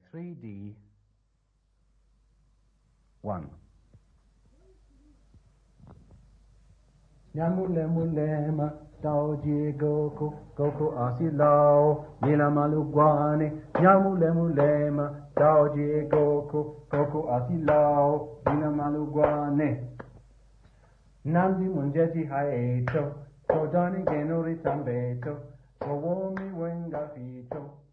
3D 1. Nyamulema tauji goku goku asilao nila maluguane nyamulema tauji goku goku asilao nila maluguane Nandi munjeti haeto Todani genori tambeto Owomi wenga fito